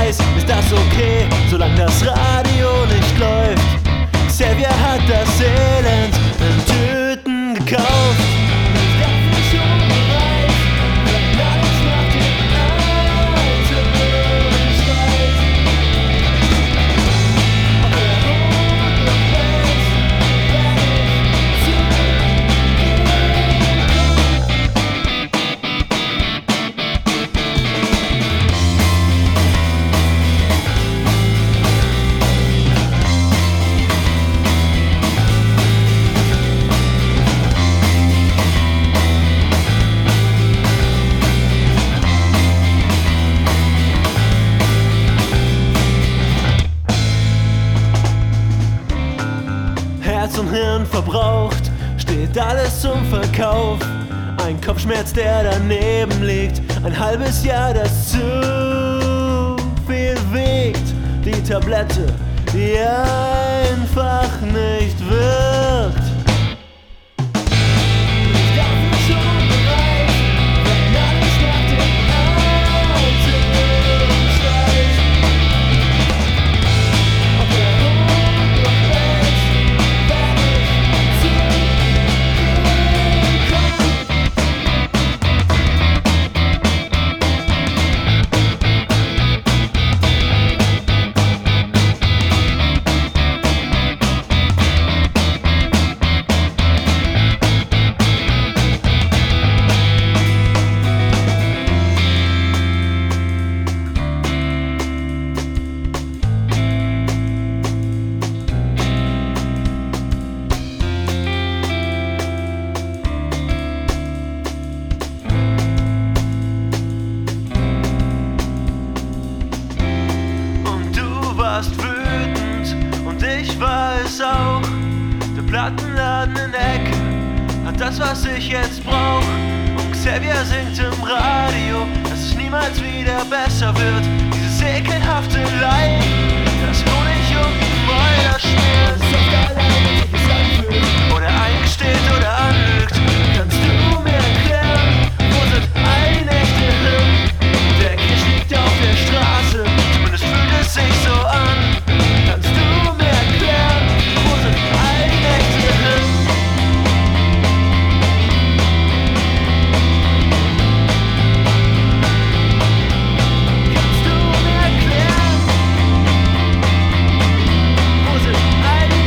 Scheiß, ist das okay, solange das Radio nicht läuft? Xavier hat das Elend in Tüten gekauft. Ist dafür schon bereit, wenn alles nach dem Alten schreit? Ob er rot oder weiß, wenn ich Herz und Hirn verbraucht, steht alles zum Verkauf. Ein Kopfschmerz, der daneben liegt, ein halbes Jahr, das zu viel wiegt. Die Tablette, die einfach nicht wirkt. Ist dafür schon bereit, wenn alles nach dem Alten schreit? Ob er rot oder weiß, wenn ich wütend und ich war es auch. Der Plattenladen in der Ecke hat das, was ich jetzt brauch. Und Xavier singt im Radio, dass es niemals wieder besser wird. Dieses ekelhafte Leid, das Honig und Mäuler schmiert. Oder eingesteht oder anlügt. Kannst du mir erklären, wo sind all die Nächte hin? Der Kirsch liegt auf der Straße, zumindest fühlt es sich so an. Kannst du mir erklären, wo sind all die Nächte hin? Kannst du mir erklären, wo sind all die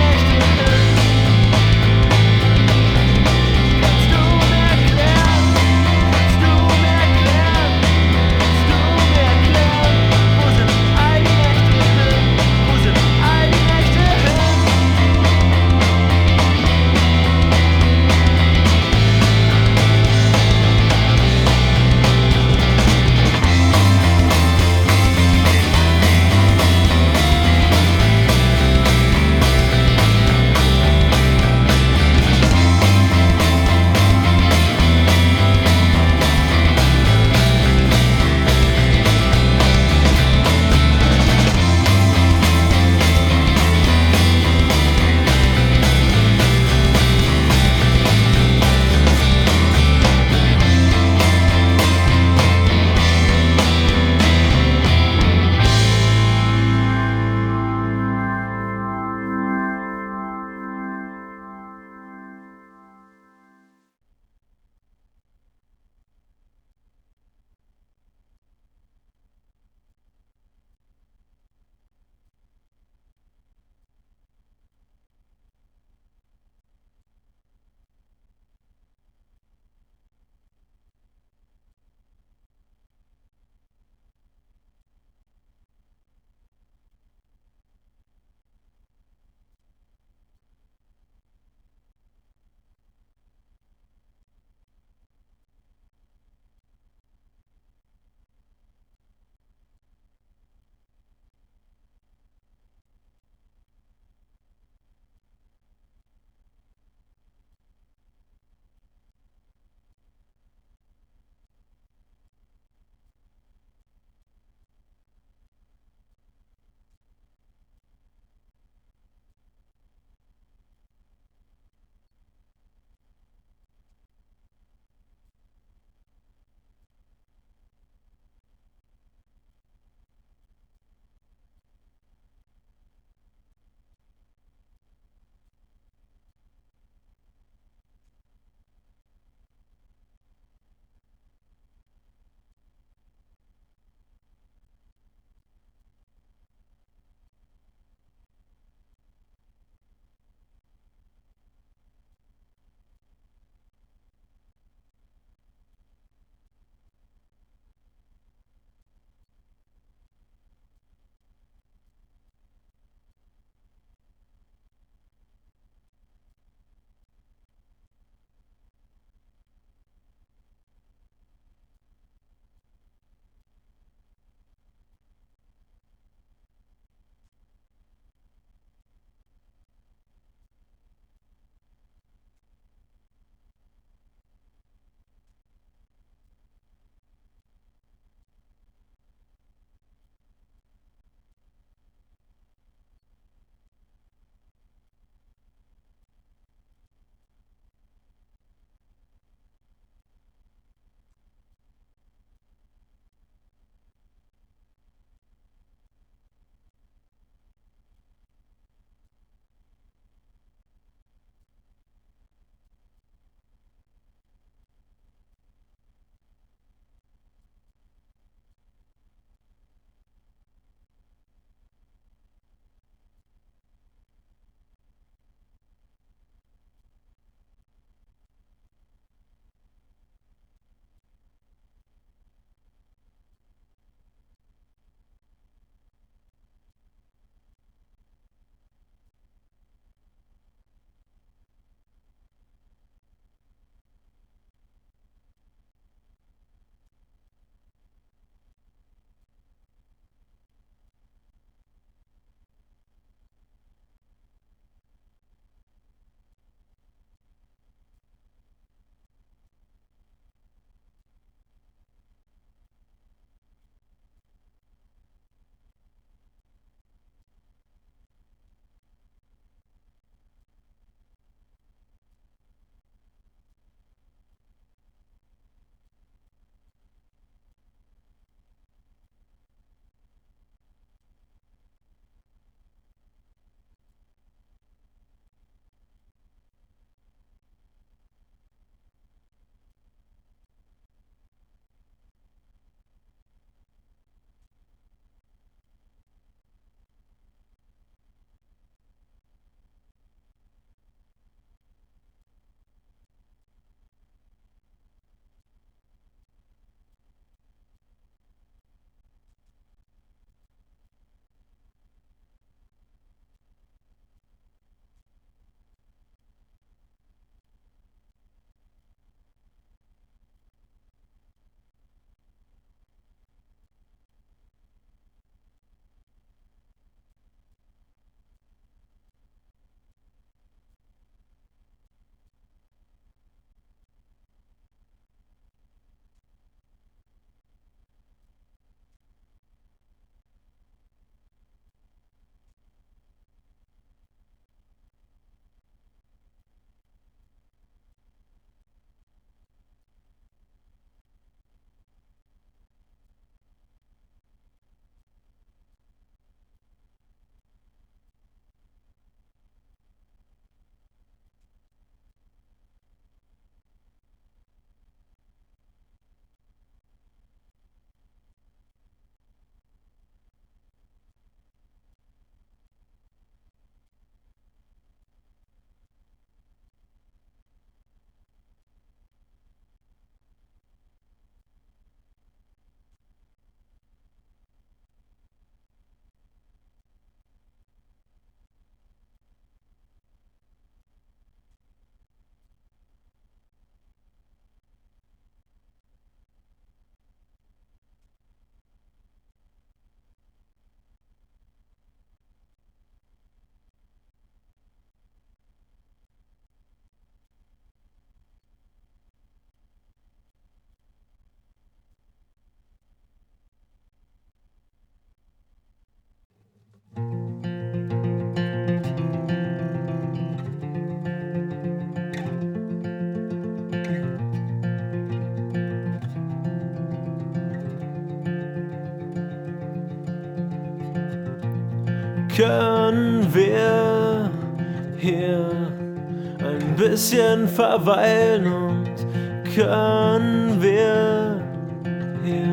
Können wir hier ein bisschen verweilen und können wir hier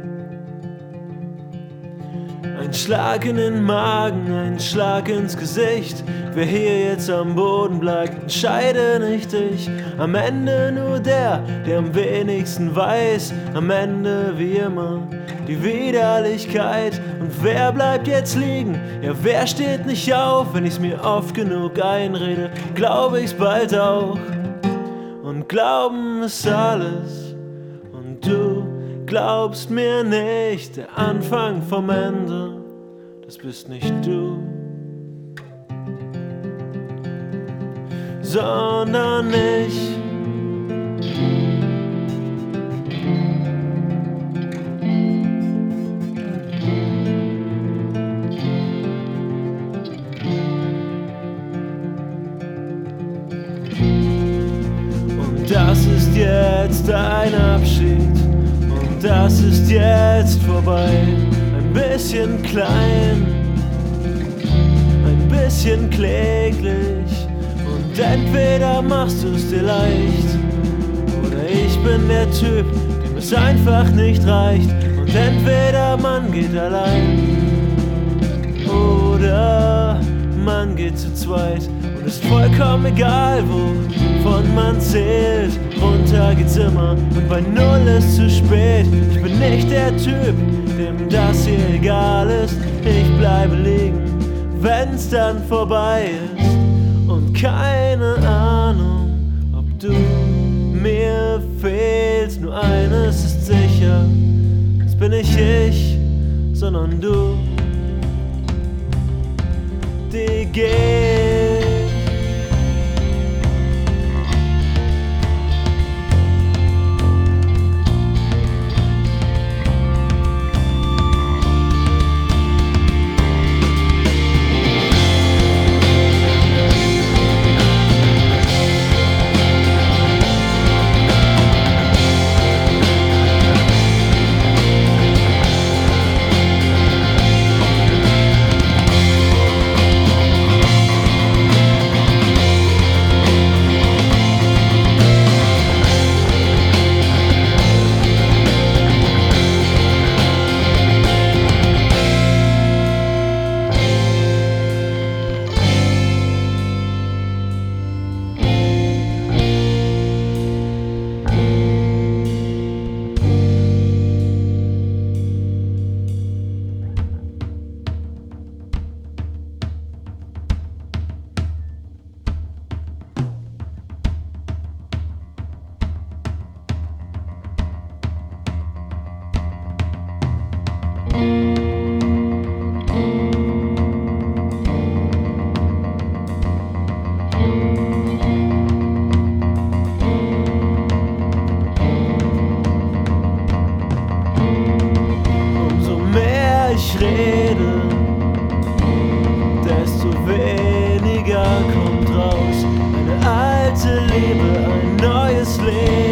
ein Schlag in den Magen, ein Schlag ins Gesicht. Wer hier jetzt am Boden bleibt, entscheide nicht ich. Am Ende nur der am wenigsten weiß. Am Ende wie immer die Widerlichkeit. Und wer bleibt jetzt liegen? Ja, wer steht nicht auf? Wenn ich's mir oft genug einrede, glaube ich's bald auch. Und Glauben ist alles. Und du glaubst mir nicht, der Anfang vom Ende, das bist nicht du, sondern ich. Und das ist jetzt ein Abschied. Das ist jetzt vorbei, ein bisschen klein, ein bisschen kläglich. Und entweder machst du es dir leicht, oder ich bin der Typ, dem es einfach nicht reicht. Und entweder man geht allein, oder man geht zu zweit. Und ist vollkommen egal, wovon man zählt. Runter geht's immer und bei Null ist zu spät. Ich bin nicht der Typ, dem das hier egal ist. Ich bleibe liegen, wenn's dann vorbei ist. Und keine Ahnung, ob du mir fehlst. Nur eines ist sicher, das bin nicht ich, sondern du, die geht. Ich rede, desto weniger kommt raus. Eine alte Liebe, ein neues Leben.